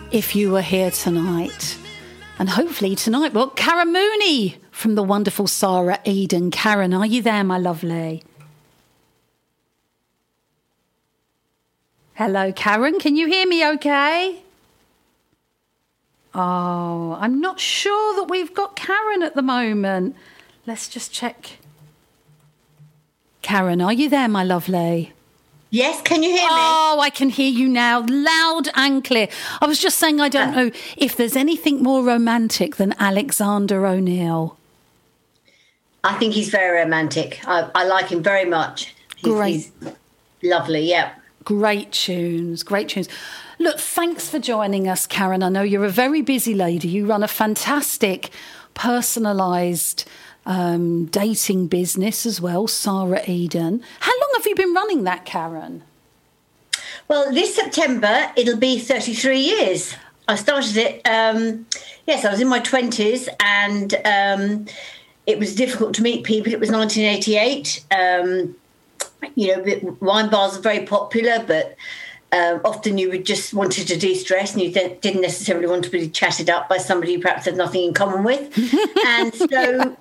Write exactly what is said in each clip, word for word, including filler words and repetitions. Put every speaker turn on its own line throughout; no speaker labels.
if you were here tonight. And hopefully tonight, well, Karen Mooney from the wonderful Sarah Eden. Karen, are you there, my lovely? Hello, Karen. Can you hear me okay? Oh, I'm not sure that we've got Karen at the moment. Let's just check. Karen, are you there, my lovely?
Yes, can you hear me?
Oh, I can hear you now, loud and clear. I was just saying I don't know if there's anything more romantic than Alexander O'Neal.
I think he's very romantic. I, I like him very much. He's,
Great.
He's lovely, yeah.
Great tunes, great tunes. Look, thanks for joining us, Karen. I know you're a very busy lady. You run a fantastic personalised um, dating business as well, Sarah Eden. How long have you been running that, Karen?
Well, this September, it'll be thirty-three years. I started it, um, yes, I was in my twenties, and um, it was difficult to meet people. It was nineteen eighty-eight. Um, you know, wine bars are very popular, but Um, often you would just wanted to de-stress and you th- didn't necessarily want to be chatted up by somebody you perhaps had nothing in common with. And so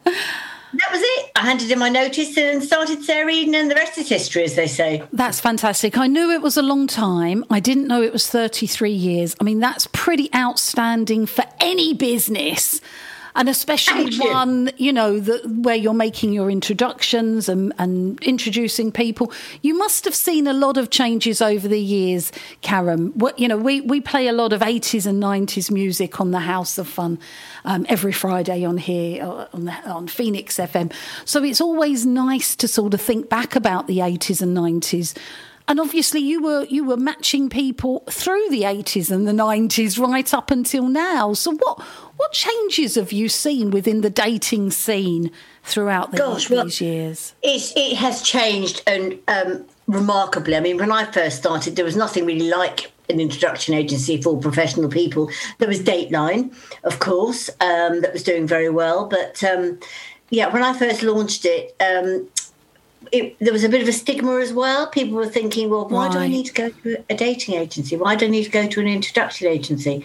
that was it. I handed in my notice and started Sarah Eden, and the rest is history, as they say.
That's fantastic. I knew it was a long time. I didn't know it was thirty-three years. I mean, that's pretty outstanding for any business. And especially
you.
one, you know, the, where you're making your introductions and, and introducing people. You must have seen a lot of changes over the years, Karen. What, you know, we, we play a lot of eighties and nineties music on the House of Fun um, every Friday on here, on, the, on Phoenix F M. So it's always nice to sort of think back about the eighties and nineties. And obviously you were you were matching people through the eighties and the nineties right up until now. So what what changes have you seen within the dating scene throughout the,
Gosh,
these
well,
years?
It's, it has changed and um, remarkably. I mean, when I first started, there was nothing really like an introduction agency for professional people. There was Dateline, of course, um, that was doing very well. But, um, yeah, when I first launched it, um, It, there was a bit of a stigma as well. People were thinking, well, why
right.
do I need to go to a dating agency? Why do I need to go to an introduction agency?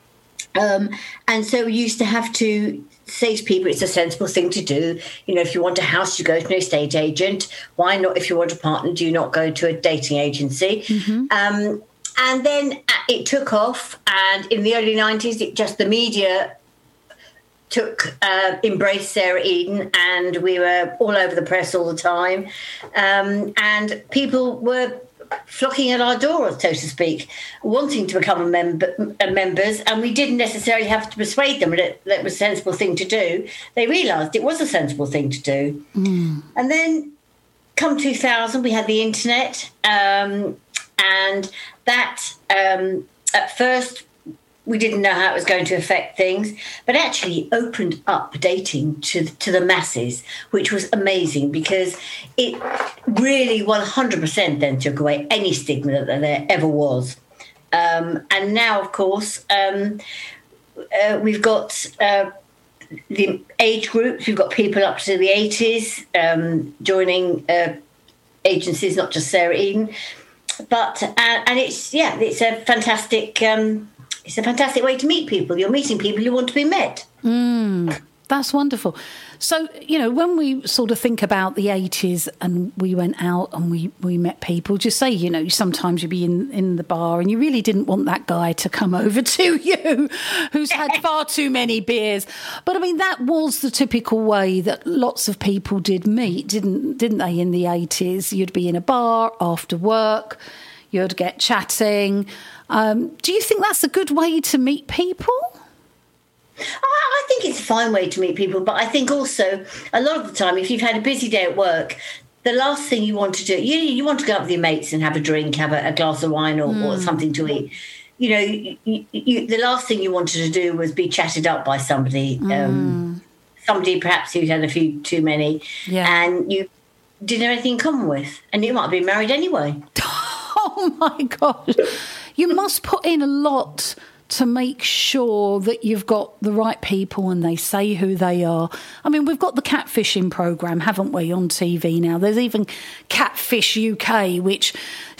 Um, and so we used to have to say to people, it's a sensible thing to do. You know, if you want a house, you go to an estate agent. Why not, if you want a partner, do you not go to a dating agency? Mm-hmm. Um, and then it took off. And in the early nineties, it just the media took uh, embraced Sarah Eden, and we were all over the press all the time, um, and people were flocking at our door, so to speak, wanting to become a member, uh, members, and we didn't necessarily have to persuade them that that was a sensible thing to do. They realised it was a sensible thing to do. Mm. And then come two thousand, we had the internet, um, and that um, at first we didn't know how it was going to affect things, but actually opened up dating to to the masses, which was amazing because it really one hundred percent then took away any stigma that there ever was. Um, and now, of course, um, uh, we've got uh, the age groups. We've got people up to the eighties um, joining uh, agencies, not just Sarah Eden. But uh, and it's yeah, it's a fantastic. Um, It's a fantastic way to meet people. You're meeting people who want to be met.
Mm, that's wonderful. So, you know, when we sort of think about the eighties and we went out and we, we met people, just say, you know, sometimes you'd be in, in the bar and you really didn't want that guy to come over to you who's had far too many beers. But, I mean, that was the typical way that lots of people did meet, didn't didn't they, in the eighties? You'd be in a bar after work, you'd get chatting. Um, do you think that's a good way to meet people?
I think it's a fine way to meet people, but I think also a lot of the time, if you've had a busy day at work, the last thing you want to do, you, you want to go out with your mates and have a drink, have a, a glass of wine or, mm. or something to eat. You know, you, you, the last thing you wanted to do was be chatted up by somebody, mm. um, somebody perhaps who'd had a few too many, yeah. and you didn't have anything in common with, and you might have been married anyway.
Oh, my gosh. You must put in a lot to make sure that you've got the right people and they say who they are. I mean, we've got the catfishing programme, haven't we, on T V now? There's even Catfish U K, which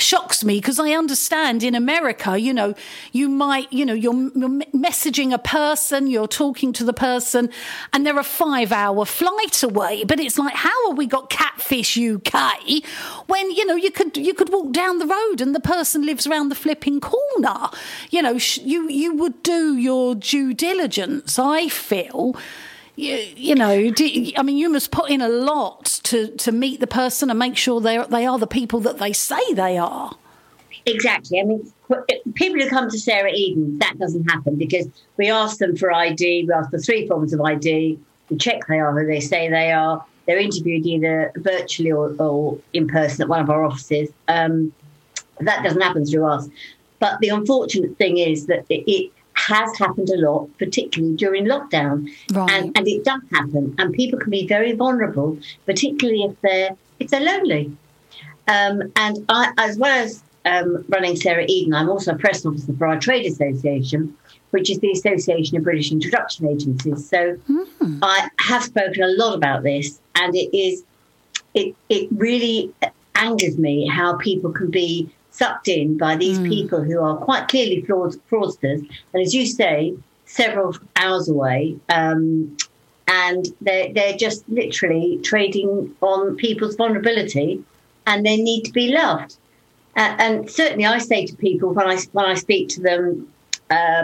shocks me, because I understand in America, you know, you might, you know, you're, you're messaging a person, you're talking to the person, and they're a five-hour flight away. But it's like, how have we got Catfish U K when, you know, you could you could walk down the road and the person lives around the flipping corner? You know, sh- you you would do your due diligence, I feel. You, you know, do, I mean, you must put in a lot to, to meet the person and make sure they they are the people that they say they are.
Exactly. I mean, people who come to Sarah Eden, that doesn't happen, because we ask them for I D, we ask for three forms of I D, we check they are who they say they are, they're interviewed either virtually or, or in person at one of our offices. Um, that doesn't happen through us. But the unfortunate thing is that it, it has happened a lot, particularly during lockdown.
Right.
And, and it does happen. And people can be very vulnerable, particularly if they're, if they're lonely. Um, and I, as well as um, running Sarah Eden, I'm also a press officer for our trade association, which is the Association of British Introduction Agencies. So mm. I have spoken a lot about this, and it is it it really angers me how people can be sucked in by these mm. people who are quite clearly fraud, fraudsters, and as you say, several hours away, um, and they're, they're just literally trading on people's vulnerability, and they need to be loved. Uh, and certainly I say to people when I, when I speak to them, Uh,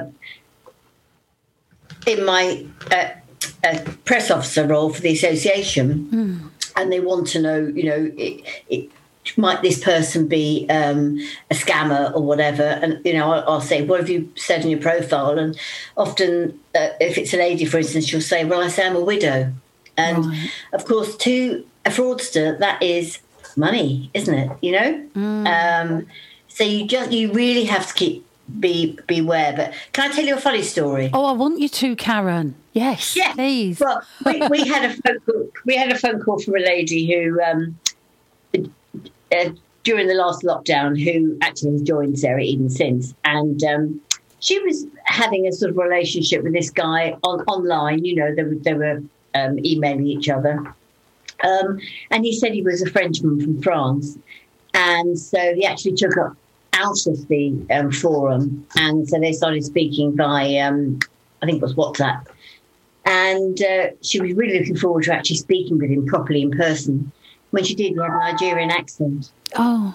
in my uh, uh, press officer role for the association, mm. and they want to know, you know, it, it, might this person be um, a scammer or whatever? And, you know, I'll, I'll say, what have you said in your profile? And often, uh, if it's a lady, for instance, she'll say, well, I say I'm a widow. And, right. of course, to a fraudster, that is money, isn't it? You know? Mm. Um, so you just you really have to keep Be beware. But can I tell you a funny story?
Oh, I want you to, Karen. Yes, yeah. Please.
Well, we, we had a phone call, we had a phone call from a lady who, um, uh, during the last lockdown, who actually has joined Sarah Eden since, and um, she was having a sort of relationship with this guy on online. You know, they were, they were um, emailing each other, um, and he said he was a Frenchman from France, and so he actually took up out of the um, forum, and so they started speaking by um, I think it was WhatsApp, and uh, she was really looking forward to actually speaking with him properly in person. When she did, he had a Nigerian accent.
Oh,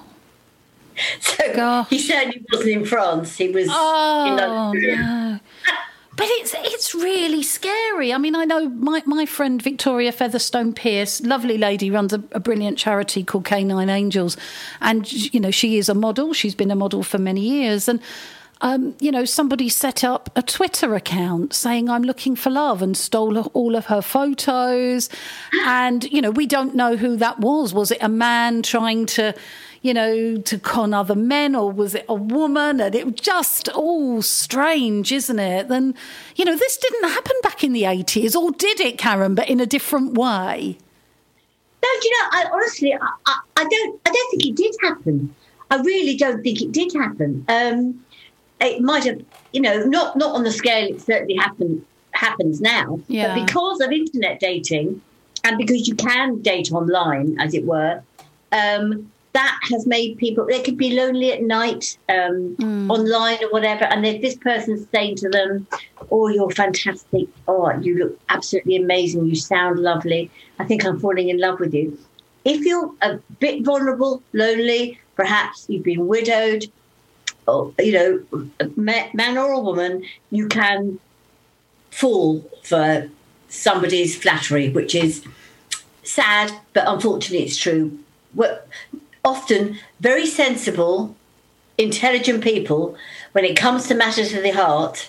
so
gosh.
He certainly wasn't in France. He was
oh,
in Nigeria.
No. But it's it's really scary. I mean, I know my, my friend Victoria Featherstone Pierce, lovely lady, runs a, a brilliant charity called Canine Angels. And, you know, she is a model. She's been a model for many years. And, um, you know, somebody set up a Twitter account saying, I'm looking for love, and stole all of her photos. And, you know, we don't know who that was. Was it a man trying to, you know, to con other men, or was it a woman? And it was just all strange, isn't it? And, you know, this didn't happen back in the eighties, or did it, Karen, but in a different way?
No, do you know, I, honestly, I, I, I don't I don't think it did happen. I really don't think it did happen. Um, it might have, you know, not, not on the scale it certainly happen, happens now,
yeah.
But because of internet dating, and because you can date online, as it were, um, that has made people, they could be lonely at night, um, mm. online or whatever, and if this person's saying to them, oh, you're fantastic, oh, you look absolutely amazing, you sound lovely, I think I'm falling in love with you. If you're a bit vulnerable, lonely, perhaps you've been widowed, or, you know, a man or a woman, you can fall for somebody's flattery, which is sad, but unfortunately it's true. We're often very sensible, intelligent people, when it comes to matters of the heart,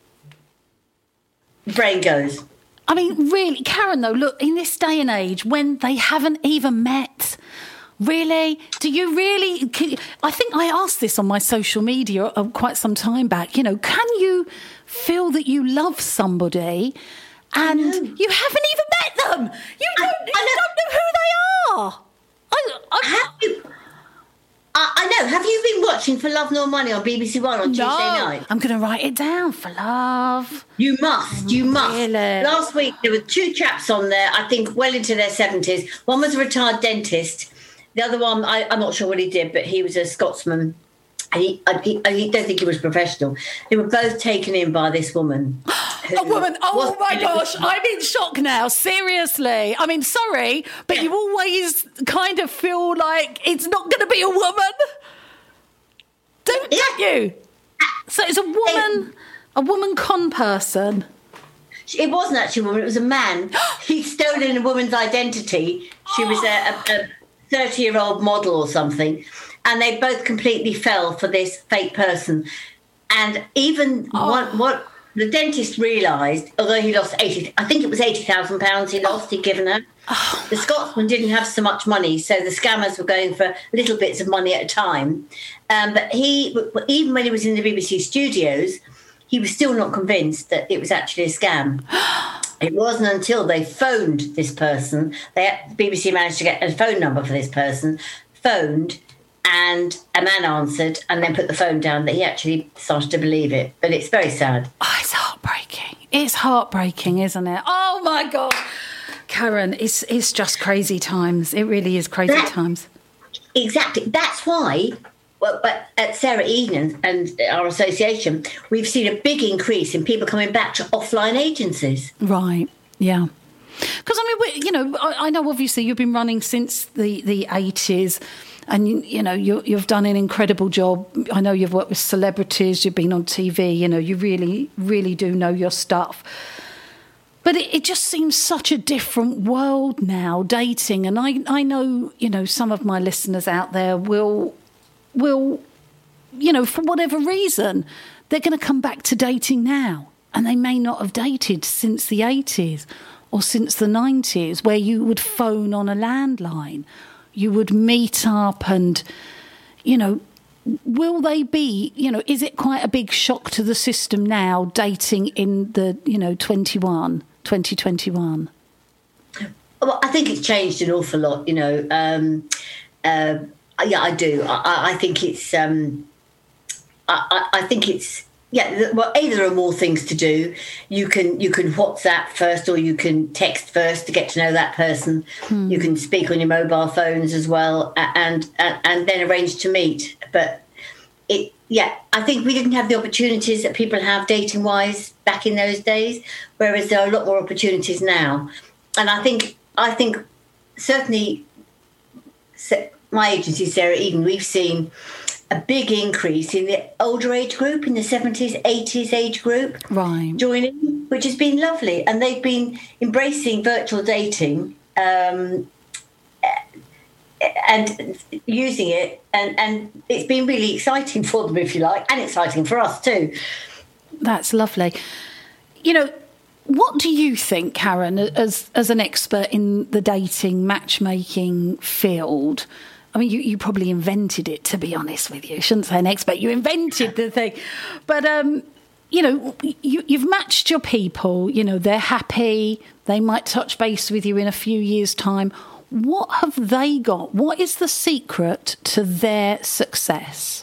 brain goes.
I mean, really, Karen, though, look, in this day and age, when they haven't even met, really, do you really, can, I think I asked this on my social media quite some time back, you know, can you feel that you love somebody and you haven't even met them? You don't, I, I you know. don't know who they are. I, I,
have you, I, I know. Have you been watching For Love Nor Money on B B C One on Tuesday
no,
night?
I'm going to write it down. For love.
You must. You must.
Really?
Last week there were two chaps on there, I think well into their seventies. One was a retired dentist. The other one, I, I'm not sure what he did, but he was a Scotsman. And he, I, he, I don't think he was professional. They were both taken in by this woman.
A woman? Oh my gosh, I'm in shock now. Seriously. I mean, sorry, but you always kind of feel like it's not going to be a woman. Don't,
yeah.
don't you? So it's a woman, a woman con person.
It wasn't actually a woman, it was a man. He'd stolen a woman's identity. She was a, a, a thirty-year-old model or something. And they both completely fell for this fake person. And even oh. what, what the dentist realised, although he lost eighty, I think it was eighty thousand pounds he lost, he'd given her. Oh. The Scotsman didn't have so much money, so the scammers were going for little bits of money at a time. Um, but he, even when he was in the B B C studios, he was still not convinced that it was actually a scam. It wasn't until they phoned this person, they, the B B C managed to get a phone number for this person, phoned, and a man answered and then put the phone down, that he actually started to believe it. But it's very sad.
Oh, it's heartbreaking. It's heartbreaking, isn't it? Oh, my God. Karen, it's it's just crazy times. It really is crazy that, times.
Exactly. That's why, well, but at Sarah Eden and our association, we've seen a big increase in people coming back to offline agencies.
Right, yeah. Because, I mean, we, you know, I, I know obviously you've been running since the, the eighties. And, you, you know, you, you've done an incredible job. I know you've worked with celebrities, you've been on T V, you know, you really, really do know your stuff. But it, it just seems such a different world now, dating. And I, I know, you know, some of my listeners out there will, will, you know, for whatever reason, they're going to come back to dating now. And they may not have dated since the eighties or since the nineties, where you would phone on a landline. You would meet up and, you know, will they be, you know, is it quite a big shock to the system now, dating in the, you know, twenty-one, twenty twenty-one?
Well, I think it's changed an awful lot, you know. Um, uh, yeah, I do. I, I think it's, um, I, I think it's, yeah, well, A, there are more things to do. You can you can WhatsApp first, or you can text first to get to know that person. Hmm. You can speak on your mobile phones as well, and, and and then arrange to meet. But it, yeah, I think we didn't have the opportunities that people have dating wise back in those days, whereas there are a lot more opportunities now. And I think I think certainly my agency, Sarah Eden, we've seen a big increase in the older age group, in the seventies, eighties age group,
right,
joining, which has been lovely. And they've been embracing virtual dating um, and using it. And, and it's been really exciting for them, if you like, and exciting for us too.
That's lovely. You know, what do you think, Karen, as, as an expert in the dating, matchmaking field? I mean, you, you probably invented it, to be honest with you. I shouldn't say an expert. You invented the thing. But, um, you know, you, you've matched your people. You know, they're happy. They might touch base with you in a few years' time. What have they got? What is the secret to their success?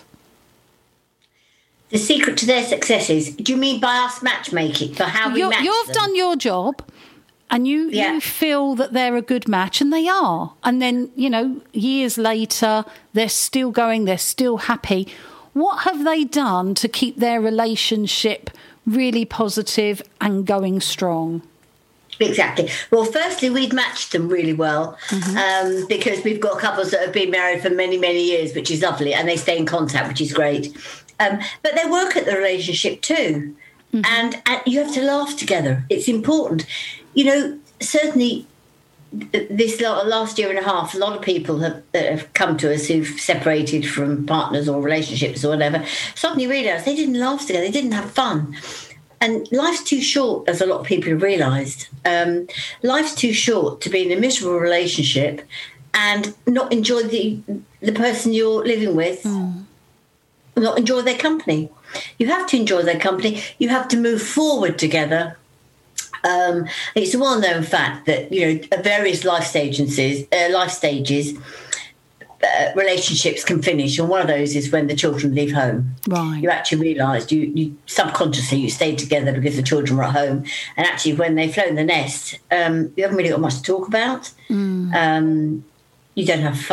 The secret to their success is, do you mean by us matchmaking, for how we
You're,
match
You've
them?
done your job. And you, yeah. you feel that they're a good match, and they are. And then, you know, years later, they're still going, they're still happy. What have they done to keep their relationship really positive and going strong?
Exactly. Well, firstly, we've matched them really well mm-hmm. um, because we've got couples that have been married for many, many years, which is lovely, and they stay in contact, which is great. Um, but they work at the relationship too. Mm-hmm. And, and you have to laugh together. It's important. You know, certainly this last year and a half, a lot of people have, that have come to us who've separated from partners or relationships or whatever, suddenly realised they didn't laugh together, they didn't have fun. And life's too short, as a lot of people have realised. Um, life's too short to be in a miserable relationship and not enjoy the the person you're living with, mm. not enjoy their company. You have to enjoy their company. You have to move forward together. Um, it's a well-known fact that, you know, at various life stages, uh, life stages, uh, relationships can finish, and one of those is when the children leave home.
Right.
You actually realise you, you subconsciously you stayed together because the children were at home, and actually when they've flown the nest, um, you haven't really got much to talk about. Mm. Um, you don't have fun.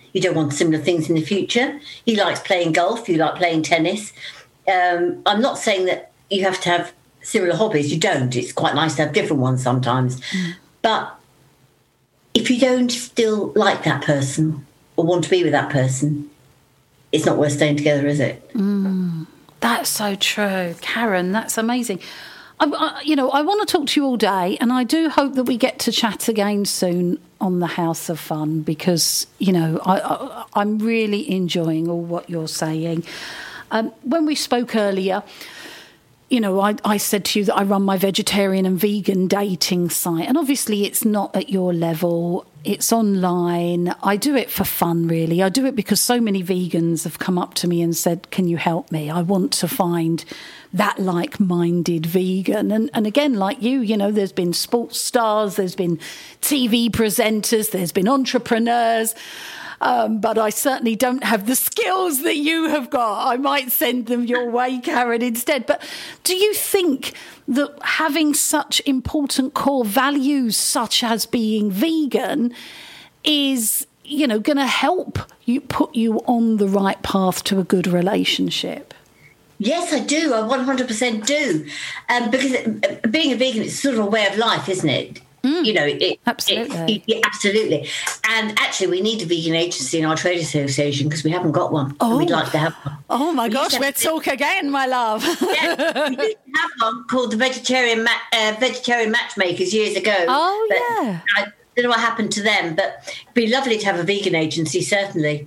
you don't want similar things in the future. He likes playing golf, you like playing tennis. Um, I'm not saying that you have to have similar hobbies. You don't. It's quite nice to have different ones sometimes. Mm. But if you don't still like that person or want to be with that person, it's not worth staying together, is it?
Mm, that's so true. Karen, that's amazing. I, I, you know, I want to talk to you all day, and I do hope that we get to chat again soon on the House of Fun, because, you know, I, I, I'm really enjoying all what you're saying. Um, when we spoke earlier, you know, I, I said to you that I run my vegetarian and vegan dating site, and obviously it's not at your level. It's online. I do it for fun, really. I do it because so many vegans have come up to me and said, can you help me? I want to find that like-minded vegan. And, and again, like you, you know, there's been sports stars, there's been T V presenters, there's been entrepreneurs. Um, but I certainly don't have the skills that you have got. I might send them your way, Karen, instead. But do you think that having such important core values, such as being vegan, is, you know, going to help you put you on the right path to a good relationship?
Yes, I do. I one hundred percent do. Um, because being a vegan is sort of a way of life, isn't it? Mm, you know, it,
absolutely.
It, it, absolutely. And actually, we need a vegan agency in our trade association because we haven't got one.
Oh.
And we'd like to have one.
Oh, my we gosh, we'll talk again, my love.
Yeah, we used to have one called the Vegetarian Ma- uh, Vegetarian Matchmakers years ago.
Oh, yeah.
I don't know what happened to them, but it'd be lovely to have a vegan agency, certainly.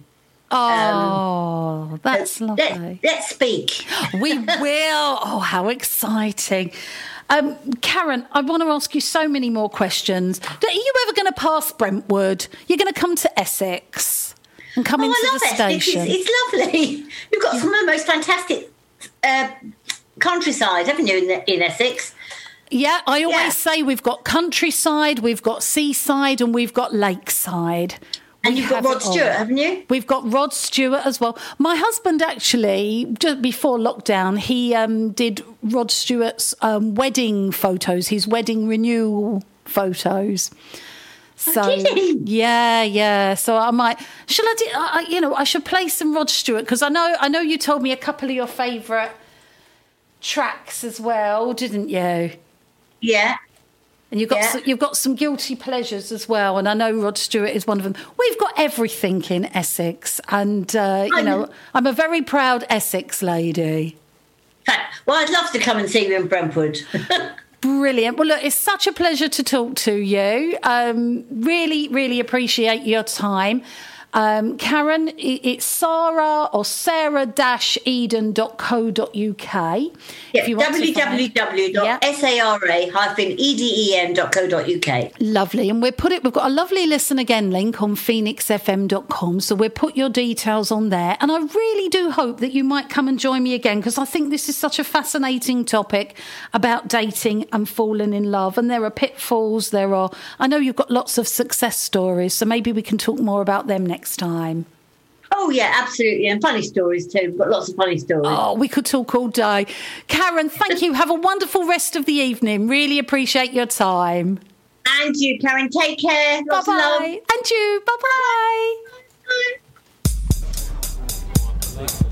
Oh, um, that's
so
lovely.
Let, let's speak.
We will. Oh, how exciting. Um, Karen, I want to ask you so many more questions. Are you ever going to pass Brentwood? You're going to come to Essex and come
oh,
into
I love
the
Essex.
station.
It's, it's lovely. You've got yeah. some of the most fantastic uh, countryside, haven't you, in, the, in Essex?
Yeah, I always
yeah.
say we've got countryside, we've got seaside, and we've got lakeside.
And you've got Rod Stewart, haven't you?
We've got Rod Stewart as well. My husband actually, just before lockdown, he um, did Rod Stewart's um, wedding photos, his wedding renewal photos. So
oh,
yeah, yeah. So I might, shall I do? I, you know, I should play some Rod Stewart because I know, I know you told me a couple of your favourite tracks as well, didn't you?
Yeah.
And you've got
yeah.
some, you've got some guilty pleasures as well, and I know Rod Stewart is one of them. We've got everything in Essex, and uh, you know, I'm a very proud Essex lady.
Well, I'd love to come and see you in Brentwood.
Brilliant. Well, look, it's such a pleasure to talk to you. Um, really, really appreciate your time. Um, Karen, it's Sarah or sarah eden dot co dot uk.
Yeah, w w w dot sarah dash eden dot co dot uk.
Lovely. And we'll put it, we've got a lovely listen again link on phoenix f m dot com. So we'll put your details on there. And I really do hope that you might come and join me again, because I think this is such a fascinating topic about dating and falling in love. And there are pitfalls. There are, I know you've got lots of success stories, so maybe we can talk more about them next time.
Oh yeah, absolutely. And funny stories too. We've got lots of funny stories.
Oh, we could talk all day. Karen, thank you. Have a wonderful rest of the evening. Really appreciate your time.
And you, Karen. Take care. Lots
bye-bye.
of love.
And you. Bye-bye.
Bye.